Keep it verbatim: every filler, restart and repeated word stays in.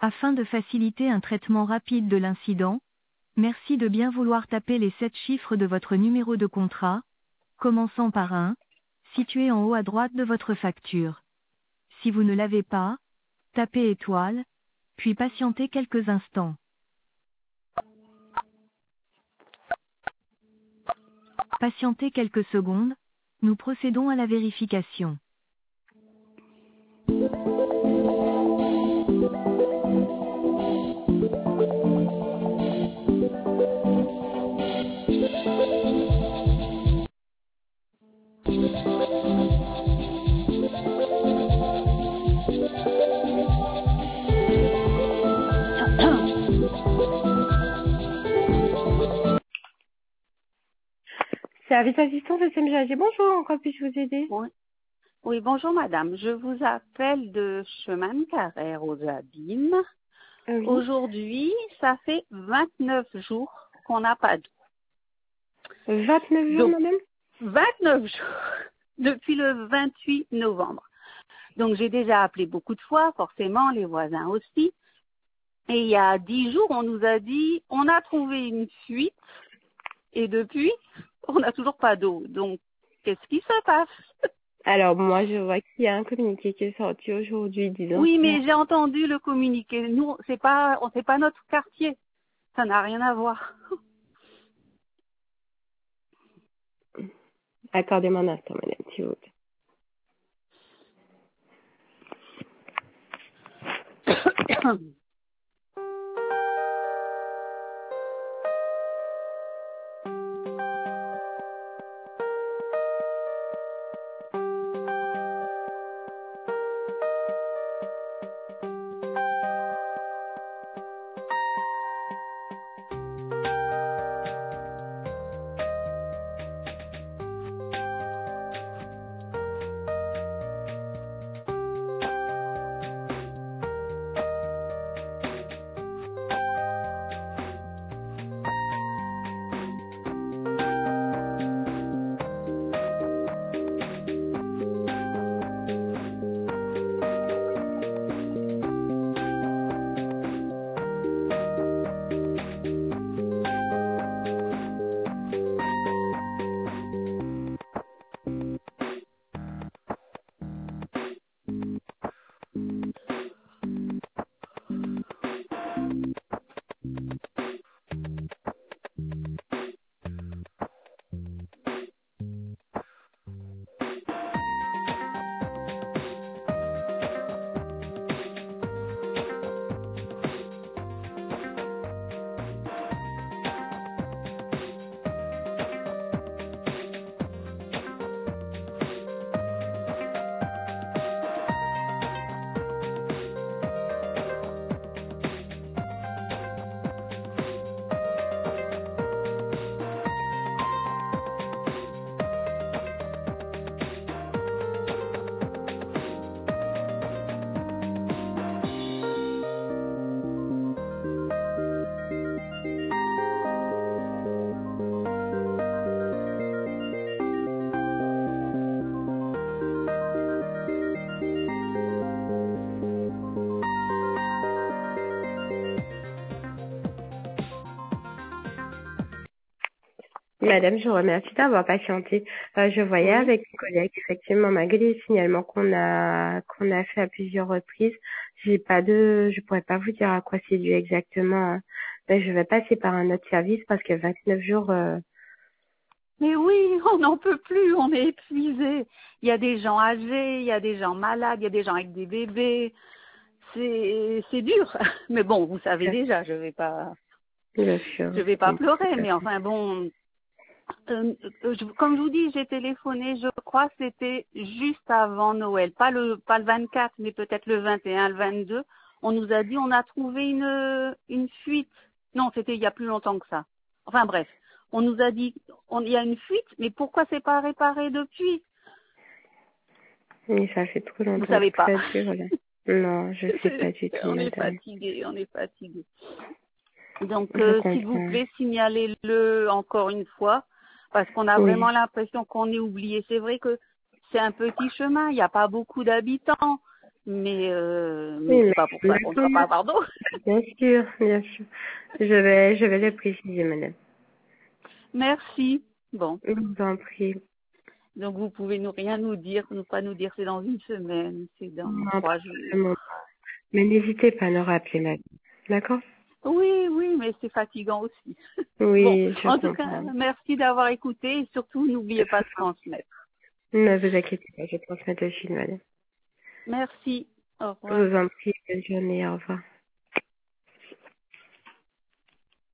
Afin de faciliter un traitement rapide de l'incident, merci de bien vouloir taper les sept chiffres de votre numéro de contrat, commençant par un, situé en haut à droite de votre facture. Si vous ne l'avez pas, tapez étoile, puis patientez quelques instants. Patientez quelques secondes, nous procédons à la vérification. Service assistant de S M G A G, bonjour, en quoi puis-je vous aider? Oui. Oui, bonjour madame. Je vous appelle de Chemin de Carrère aux Abîmes. Oui. Aujourd'hui, ça fait vingt-neuf jours qu'on n'a pas d'eau. vingt-neuf jours, Donc, madame? vingt-neuf jours depuis le vingt-huit novembre. Donc j'ai déjà appelé beaucoup de fois, forcément, les voisins aussi. Et il y a dix jours, on nous a dit, on a trouvé une fuite. Et depuis, on n'a toujours pas d'eau. Donc, qu'est-ce qui se passe? Alors, moi, je vois qu'il y a un communiqué qui est sorti aujourd'hui, disons. Oui, mais j'ai entendu le communiqué. Nous, c'est pas, on sait pas notre quartier. Ça n'a rien à voir. Accordez-moi un instant, madame, s'il vous plaît. Madame, je vous remercie d'avoir patienté. Euh, je voyais Oui. avec mes collègues, effectivement, malgré les signalements qu'on a qu'on a fait à plusieurs reprises, j'ai pas de, je pourrais pas vous dire à quoi c'est dû exactement. Hein. Mais je vais passer par un autre service parce que vingt-neuf jours. Euh... Mais oui, on n'en peut plus, on est épuisé. Il y a des gens âgés, il y a des gens malades, il y a des gens avec des bébés. C'est c'est dur. Mais bon, vous savez déjà, je vais pas, Bien sûr. je vais pas pleurer. Mais enfin bon. Euh, euh, je- comme je vous dis, j'ai téléphoné, je crois que c'était juste avant Noël, pas le pas le vingt-quatre, mais peut-être le vingt et un, le vingt-deux. On nous a dit on a trouvé une une fuite. Non, c'était il y a plus longtemps que ça. Enfin bref, on nous a dit on, il y a une fuite, mais pourquoi c'est pas réparé depuis? Mais ça fait trop Vous longtemps savez que pas. ça dure là. Non, je sais pas du tout, On est madame. fatigué, on est fatigué. Donc Je euh, s'il vous comprends. plaît, signalez-le encore une fois. Parce qu'on a Oui. vraiment l'impression qu'on est oublié. C'est vrai que c'est un petit chemin, il n'y a pas beaucoup d'habitants. mais, euh, mais Oui, c'est mais pas pour ça qu'on ne doit pas avoir d'eau. bien sûr, bien sûr. Je vais, je vais le préciser, madame. Merci. Bon. Je vous en prie. Donc vous pouvez nous rien nous dire, ne pas nous dire c'est dans une semaine, c'est dans Non, trois pas jours. vraiment. Mais n'hésitez pas à nous rappeler, madame. D'accord? Oui, oui, mais c'est fatigant aussi. Bon, Oui, je en tout cas, comprends. merci d'avoir écouté et surtout n'oubliez pas de transmettre. Ne vous inquiétez pas, je transmets de suite, madame. Merci. Au Je revoir. vous en prie, bonne journée, au revoir.